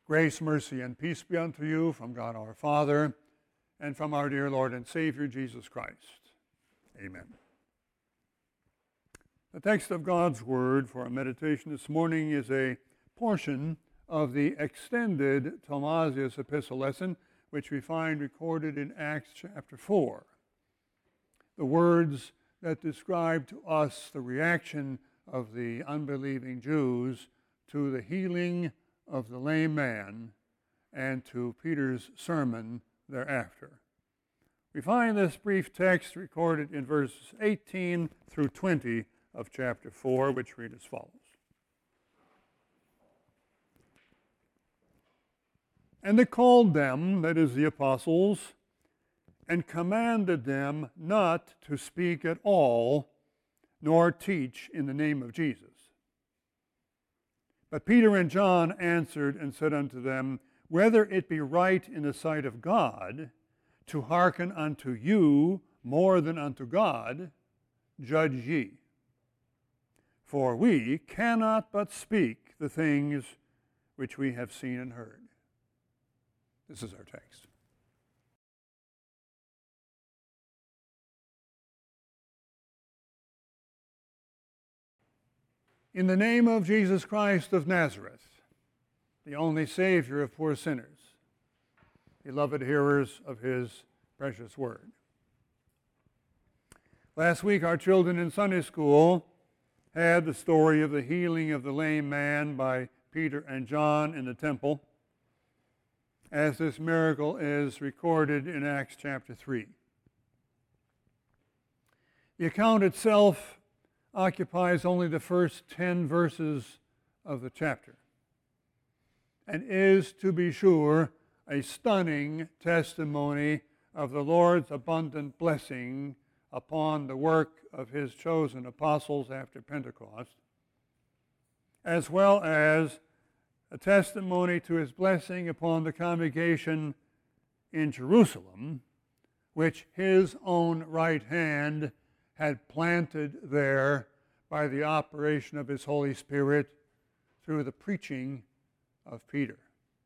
Grace, mercy, and peace be unto you from God our Father and from our dear Lord and Savior Jesus Christ. Amen. The text of God's Word for our meditation this morning is a portion of the extended Thomasius epistle lesson, which we find recorded in Acts chapter 4. The words that describe to us the reaction of the unbelieving Jews to the healing of the lame man and to Peter's sermon thereafter. We find this brief text recorded in verses 18 through 20 of chapter 4, which read as follows. And they called them, that is the apostles, and commanded them not to speak at all, nor teach in the name of Jesus. But Peter and John answered and said unto them, Whether it be right in the sight of God to hearken unto you more than unto God, judge ye. For we cannot but speak the things which we have seen and heard. This is our text. In the name of Jesus Christ of Nazareth, the only Savior of poor sinners, beloved hearers of His precious word. Last week, our children in Sunday school had the story of the healing of the lame man by Peter and John in the temple, as this miracle is recorded in Acts chapter 3. The account itself occupies only the first 10 verses of the chapter and is, to be sure, a stunning testimony of the Lord's abundant blessing upon the work of His chosen apostles after Pentecost, as well as a testimony to His blessing upon the congregation in Jerusalem, which His own right hand had planted there by the operation of His Holy Spirit through the preaching of Peter.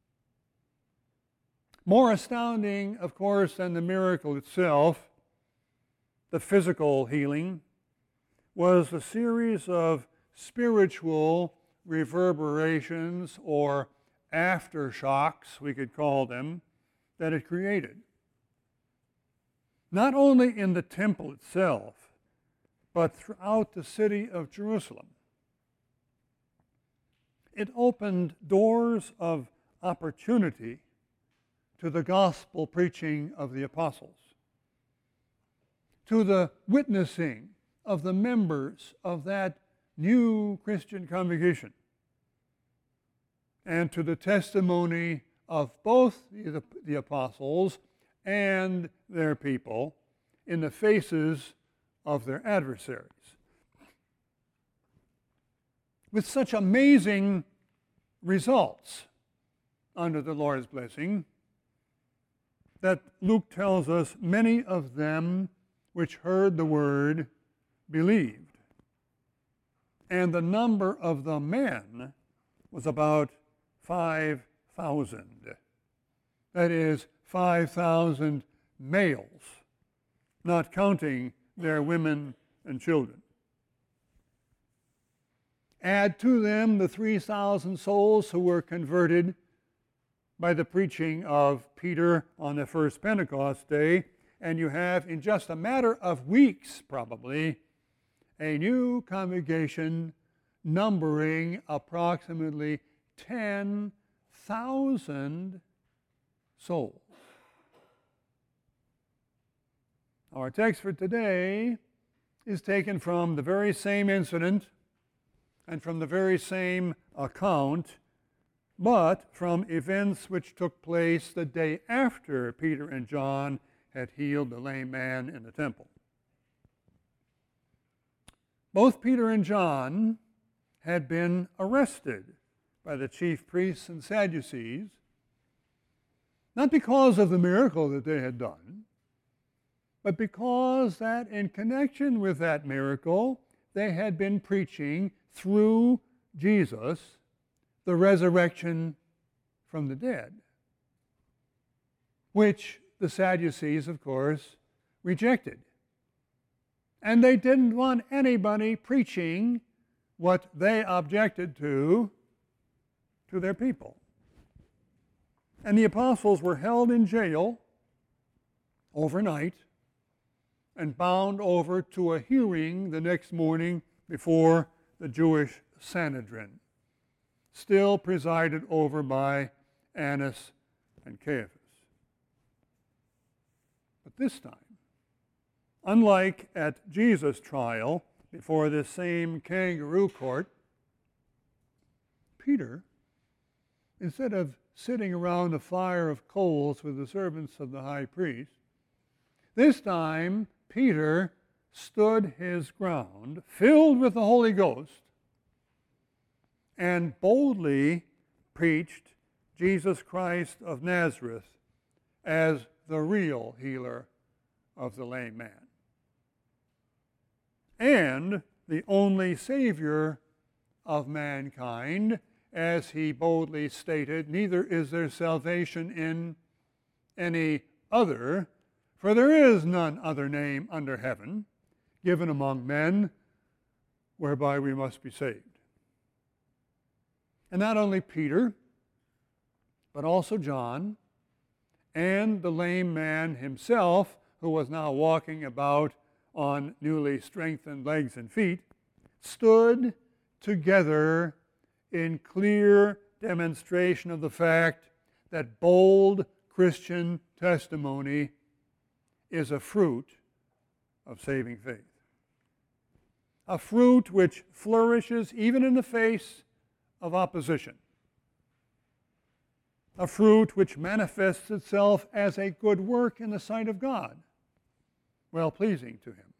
More astounding, of course, than the miracle itself, the physical healing, was the series of spiritual reverberations or aftershocks, we could call them, that it created. Not only in the temple itself, but throughout the city of Jerusalem. It opened doors of opportunity to the gospel preaching of the apostles, to the witnessing of the members of that new Christian congregation, and to the testimony of both the apostles and their people in the faces of their adversaries. With such amazing results under the Lord's blessing that Luke tells us many of them which heard the word believed. And the number of the men was about 5,000. That is, 5,000 males, not counting their women and children. Add to them the 3,000 souls who were converted by the preaching of Peter on the first Pentecost day, and you have, in just a matter of weeks probably, a new congregation numbering approximately 10,000 souls. Our text for today is taken from the very same incident and from the very same account, but from events which took place the day after Peter and John had healed the lame man in the temple. Both Peter and John had been arrested by the chief priests and Sadducees, not because of the miracle that they had done, but because that in connection with that miracle, they had been preaching through Jesus the resurrection from the dead, which the Sadducees, of course, rejected. And they didn't want anybody preaching what they objected to their people. And the apostles were held in jail overnight and bound over to a hearing the next morning before the Jewish Sanhedrin, still presided over by Annas and Caiaphas. But this time, unlike at Jesus' trial before this same kangaroo court, Peter, instead of sitting around a fire of coals with the servants of the high priest, this time Peter stood his ground, filled with the Holy Ghost, and boldly preached Jesus Christ of Nazareth as the real healer of the lame man, and the only Savior of mankind. As he boldly stated, neither is there salvation in any other, for there is none other name under heaven given among men whereby we must be saved. And not only Peter, but also John and the lame man himself, who was now walking about on newly strengthened legs and feet, stood together in clear demonstration of the fact that bold Christian testimony is a fruit of saving faith. A fruit which flourishes even in the face of opposition. A fruit which manifests itself as a good work in the sight of God, well-pleasing to Him.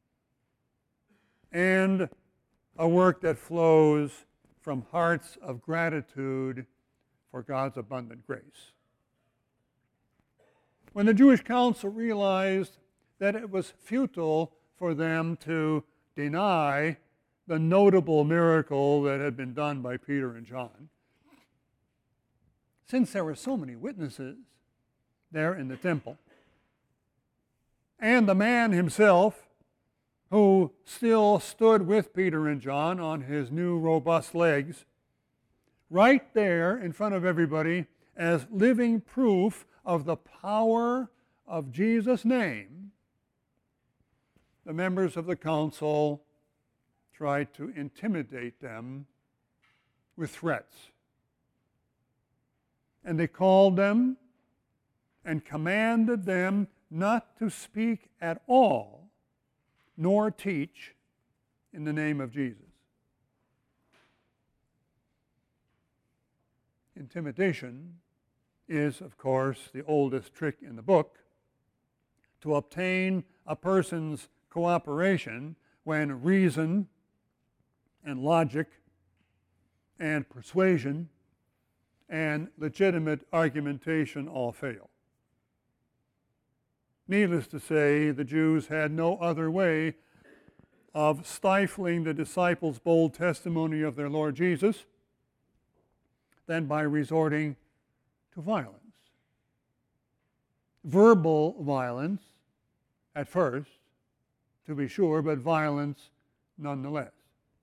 And a work that flows from hearts of gratitude for God's abundant grace. When the Jewish council realized that it was futile for them to deny the notable miracle that had been done by Peter and John, since there were so many witnesses there in the temple, and the man himself, who still stood with Peter and John on his new robust legs, right there in front of everybody as living proof of the power of Jesus' name, the members of the council tried to intimidate them with threats. And they called them and commanded them not to speak at all nor teach in the name of Jesus. Intimidation is, of course, the oldest trick in the book to obtain a person's cooperation when reason and logic and persuasion and legitimate argumentation all fail. Needless to say, the Jews had no other way of stifling the disciples' bold testimony of their Lord Jesus than by resorting to violence. Verbal violence at first, to be sure, but violence nonetheless.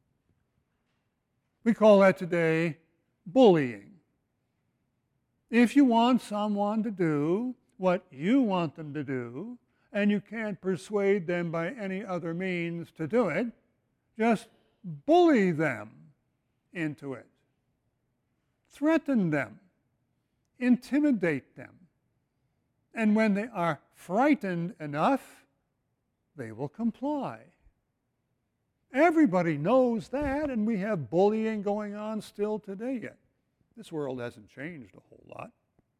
We call that today bullying. If you want someone to do what you want them to do, and you can't persuade them by any other means to do it, just bully them into it. Threaten them. Intimidate them. And when they are frightened enough, they will comply. Everybody knows that, and we have bullying going on still today yet. This world hasn't changed a whole lot.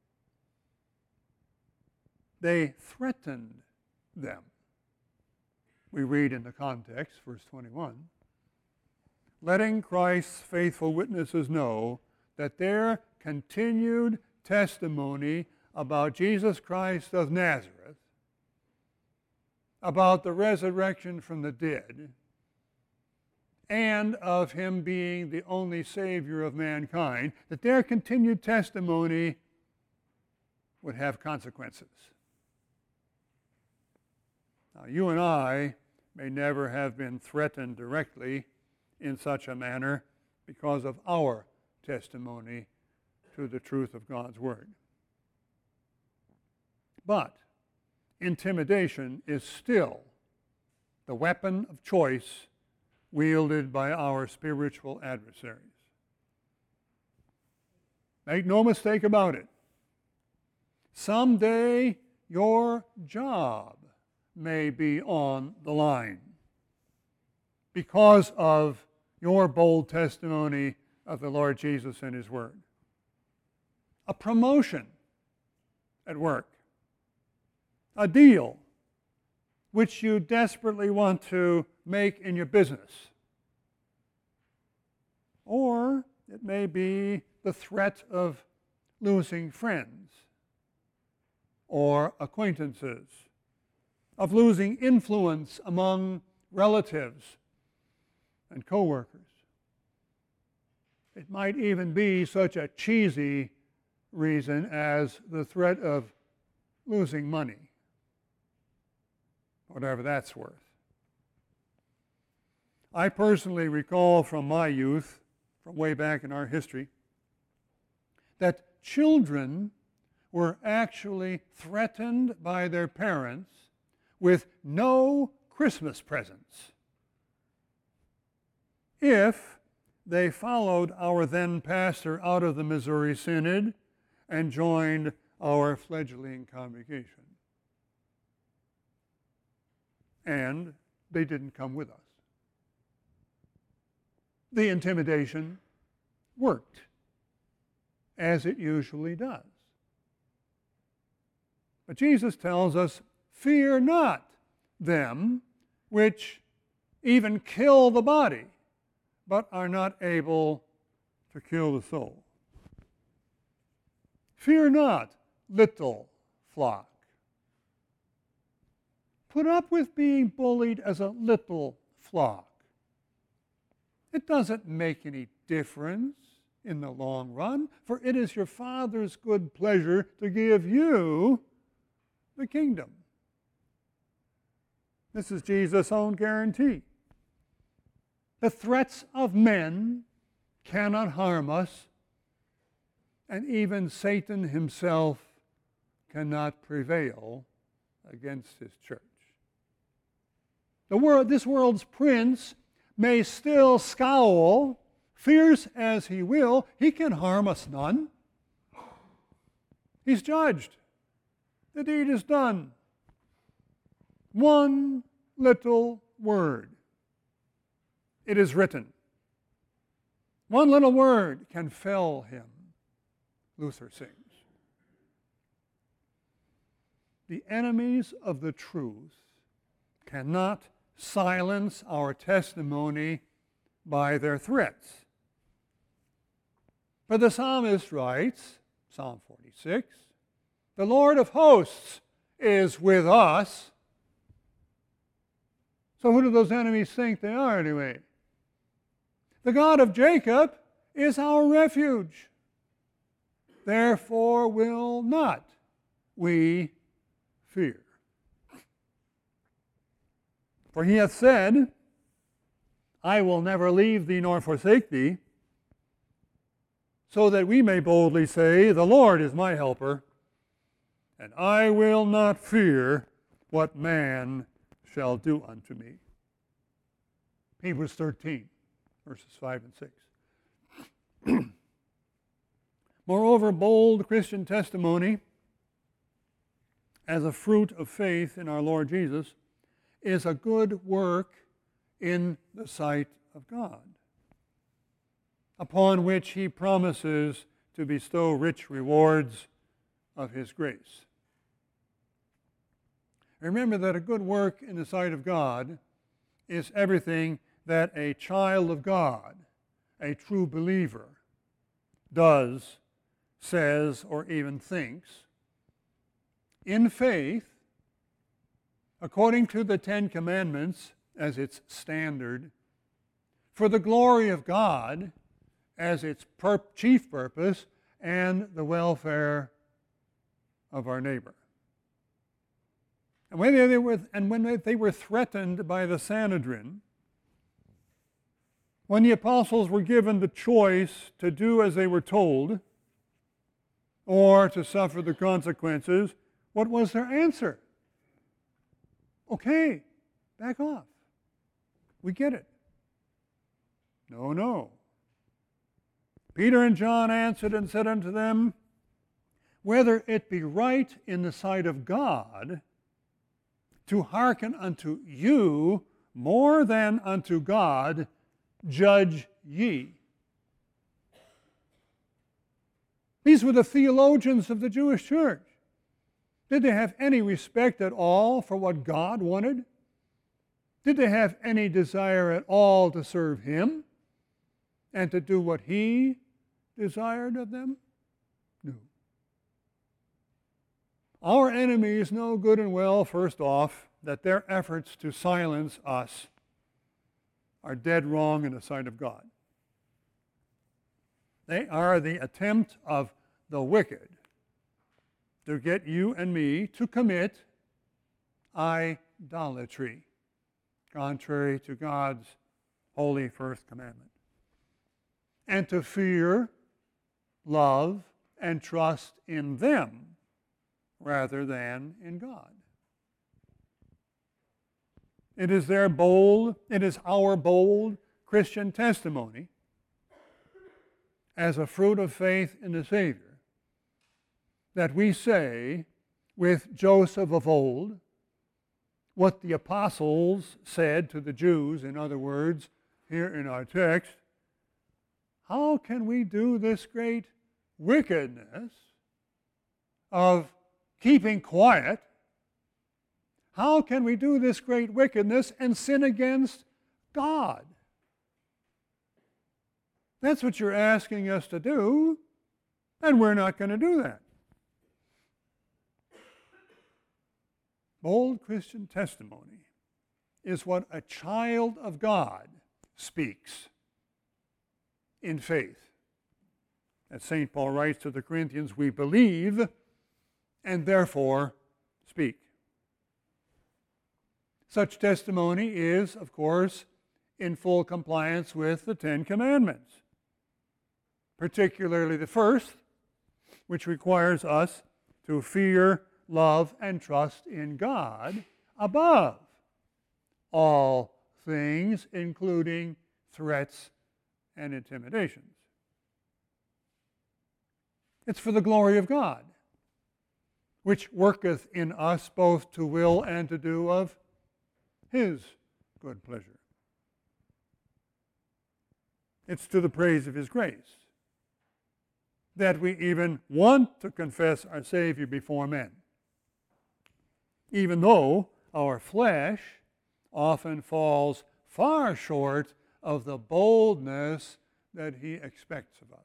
They threatened them. We read in the context, verse 21, letting Christ's faithful witnesses know that their continued testimony about Jesus Christ of Nazareth, about the resurrection from the dead, and of him being the only Savior of mankind, that their continued testimony would have consequences. Now, you and I may never have been threatened directly in such a manner because of our testimony to the truth of God's Word. But intimidation is still the weapon of choice wielded by our spiritual adversaries. Make no mistake about it. Someday your job may be on the line because of your bold testimony of the Lord Jesus and His Word. A promotion at work, a deal which you desperately want to make in your business. Or it may be the threat of losing friends or acquaintances, of losing influence among relatives and co-workers. It might even be such a cheesy reason as the threat of losing money, whatever that's worth. I personally recall from my youth, from way back in our history, that children were actually threatened by their parents with no Christmas presents if they followed our then pastor out of the Missouri Synod and joined our fledgling congregation. And they didn't come with us. The intimidation worked, as it usually does. But Jesus tells us, fear not them which even kill the body, but are not able to kill the soul. Fear not, little flock. Put up with being bullied as a little flock. It doesn't make any difference in the long run, for it is your Father's good pleasure to give you the kingdom. This is Jesus' own guarantee. The threats of men cannot harm us, and even Satan himself cannot prevail against his church. This world's prince may still scowl, fierce as he will, he can harm us none. He's judged. The deed is done. One little word. It is written. One little word can fell him, Luther sings. The enemies of the truth cannot silence our testimony by their threats. For the psalmist writes, Psalm 46, the Lord of hosts is with us. So who do those enemies think they are anyway? The God of Jacob is our refuge. Therefore will not we fear. For he hath said, I will never leave thee nor forsake thee, so that we may boldly say, the Lord is my helper, and I will not fear what man shall do unto me. Hebrews 13, verses 5 and 6. Moreover, bold Christian testimony as a fruit of faith in our Lord Jesus is a good work in the sight of God, upon which he promises to bestow rich rewards of his grace. Remember that a good work in the sight of God is everything that a child of God, a true believer, does, says, or even thinks in faith, according to the Ten Commandments as its standard, for the glory of God as its chief purpose and the welfare of our neighbor. And when they were threatened by the Sanhedrin, when the apostles were given the choice to do as they were told or to suffer the consequences, what was their answer? Okay, back off. We get it. No, no. Peter and John answered and said unto them, whether it be right in the sight of God to hearken unto you more than unto God, judge ye. These were the theologians of the Jewish church. Did they have any respect at all for what God wanted? Did they have any desire at all to serve Him and to do what He desired of them? No. Our enemies know good and well, first off, that their efforts to silence us are dead wrong in the sight of God. They are the attempt of the wicked to get you and me to commit idolatry, contrary to God's holy first commandment, and to fear, love, and trust in them rather than in God. It is our bold Christian testimony as a fruit of faith in the Savior that we say with Joseph of old what the apostles said to the Jews, in other words, here in our text, how can we do this great wickedness of keeping quiet? How can we do this great wickedness and sin against God? That's what you're asking us to do, and we're not going to do that. Bold Christian testimony is what a child of God speaks in faith. As St. Paul writes to the Corinthians, we believe and therefore speak. Such testimony is, of course, in full compliance with the Ten Commandments, particularly the first, which requires us to fear, love, and trust in God above all things, including threats and intimidations. It's for the glory of God, which worketh in us both to will and to do of His good pleasure. It's to the praise of His grace that we even want to confess our Savior before men, even though our flesh often falls far short of the boldness that He expects of us.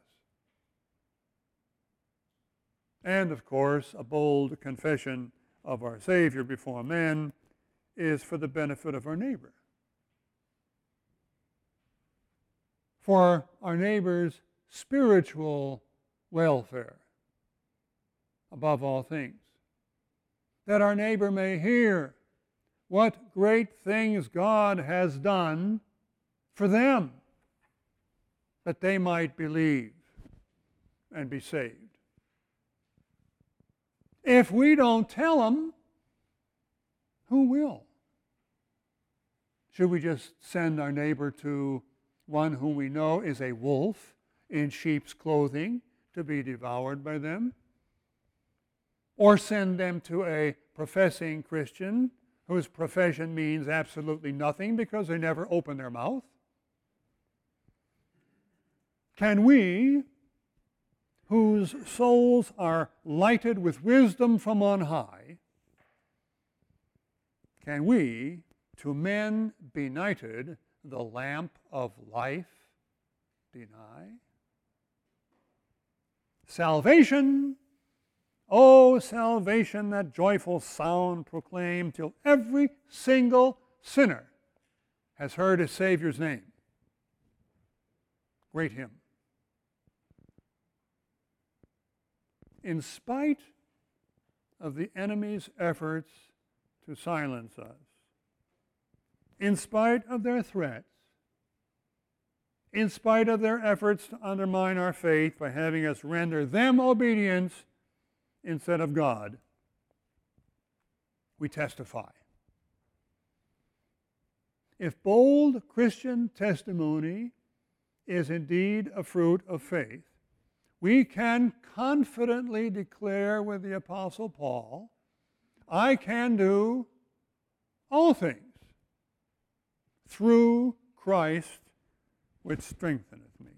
And, of course, a bold confession of our Savior before men is for the benefit of our neighbor, for our neighbor's spiritual welfare above all things, that our neighbor may hear what great things God has done for them, that they might believe and be saved. If we don't tell them, who will? Should we just send our neighbor to one whom we know is a wolf in sheep's clothing to be devoured by them? Or send them to a professing Christian whose profession means absolutely nothing because they never open their mouth? Can we, whose souls are lighted with wisdom from on high, can we, to men benighted, the lamp of life deny? Salvation, oh salvation, that joyful sound proclaim till every single sinner has heard his Savior's name. Great hymn. In spite of the enemy's efforts to silence us, in spite of their threats, in spite of their efforts to undermine our faith by having us render them obedience instead of God, we testify. If bold Christian testimony is indeed a fruit of faith, we can confidently declare with the Apostle Paul, I can do all things through Christ which strengtheneth me.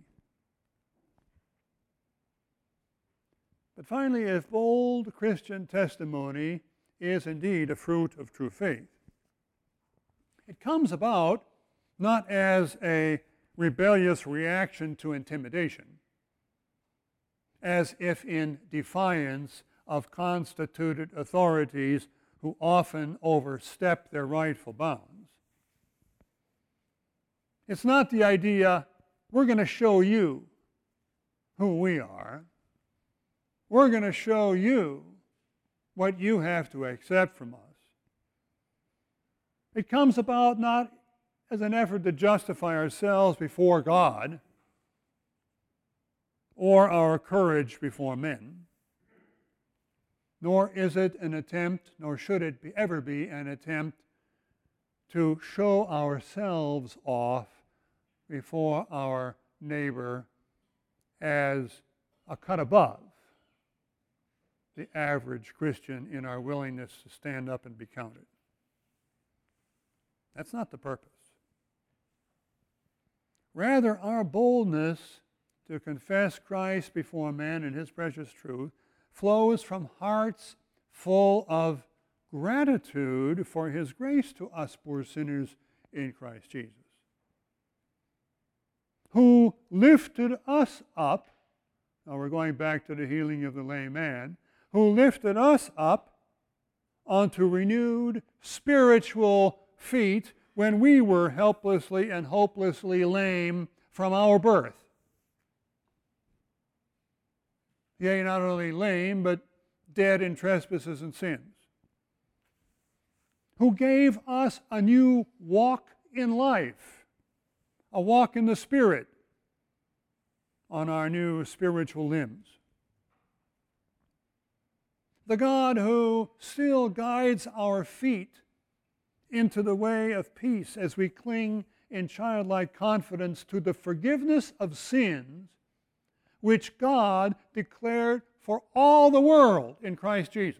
But finally, if bold Christian testimony is indeed a fruit of true faith, it comes about not as a rebellious reaction to intimidation, as if in defiance of constituted authorities who often overstep their rightful bounds. It's not the idea, we're going to show you who we are. We're going to show you what you have to accept from us. It comes about not as an effort to justify ourselves before God or our courage before men, nor is it an attempt, nor should it ever be an attempt to show ourselves off before our neighbor as a cut above the average Christian in our willingness to stand up and be counted. That's not the purpose. Rather, our boldness to confess Christ before men and His precious truth flows from hearts full of gratitude for His grace to us poor sinners in Christ Jesus, who lifted us up. Now we're going back to the healing of the lame man, who lifted us up onto renewed spiritual feet when we were helplessly and hopelessly lame from our birth. Yea, not only lame, but dead in trespasses and sins. Who gave us a new walk in life, a walk in the Spirit on our new spiritual limbs. The God who still guides our feet into the way of peace as we cling in childlike confidence to the forgiveness of sins which God declared for all the world in Christ Jesus.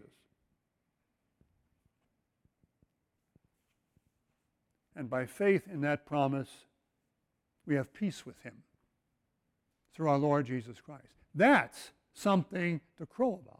And by faith in that promise, we have peace with Him through our Lord Jesus Christ. That's something to crow about.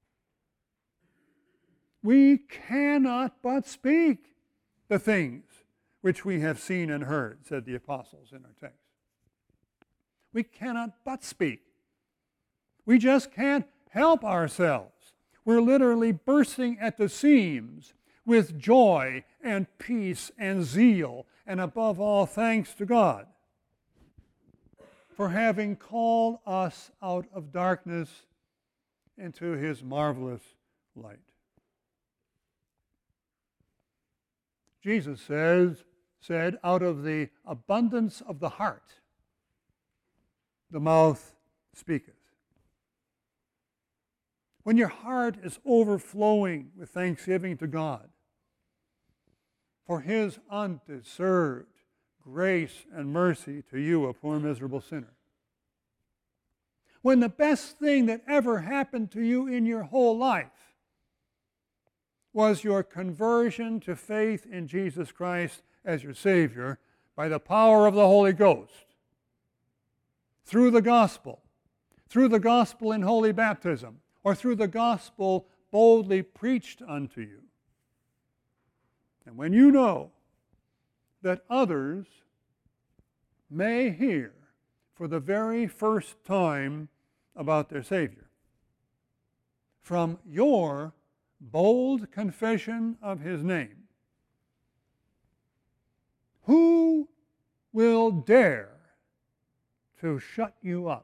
We cannot but speak the things which we have seen and heard, said the apostles in our text. We cannot but speak. We just can't help ourselves. We're literally bursting at the seams with joy and peace and zeal, and above all, thanks to God for having called us out of darkness into His marvelous light. Jesus said, out of the abundance of the heart, the mouth speaketh. When your heart is overflowing with thanksgiving to God for His undeserved grace and mercy to you, a poor miserable sinner. When the best thing that ever happened to you in your whole life was your conversion to faith in Jesus Christ as your Savior by the power of the Holy Ghost, through the gospel in holy baptism, or through the gospel boldly preached unto you. And when you know that others may hear for the very first time about their Savior from your bold confession of His name, who will dare to shut you up?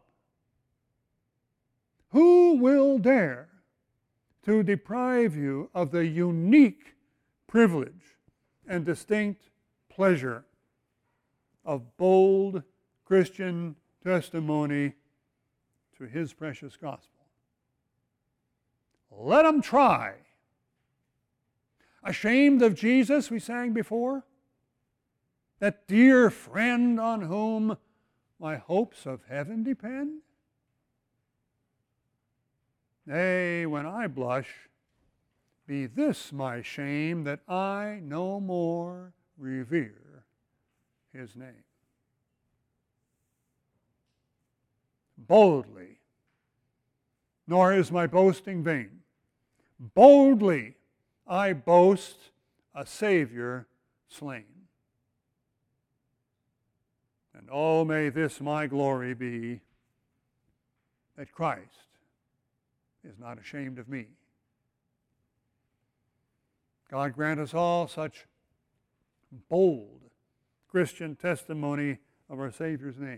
Who will dare to deprive you of the unique privilege and distinct pleasure of bold Christian testimony to His precious gospel? Let them try. Ashamed of Jesus, we sang before, that dear friend on whom my hopes of heaven depend? Nay, when I blush, be this my shame, that I no more revere His name. Boldly, nor is my boasting vain. Boldly I boast a Savior slain. And oh, may this my glory be, that Christ is not ashamed of me. God grant us all such bold Christian testimony of our Savior's name.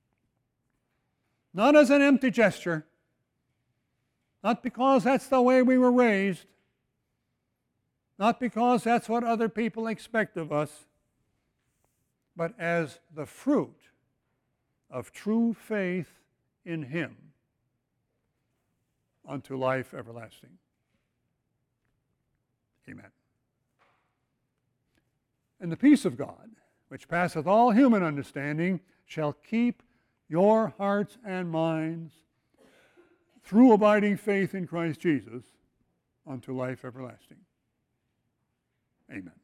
Not as an empty gesture, not because that's the way we were raised, not because that's what other people expect of us, but as the fruit of true faith in Him unto life everlasting. Amen. And the peace of God, which passeth all human understanding, shall keep your hearts and minds through abiding faith in Christ Jesus unto life everlasting. Amen.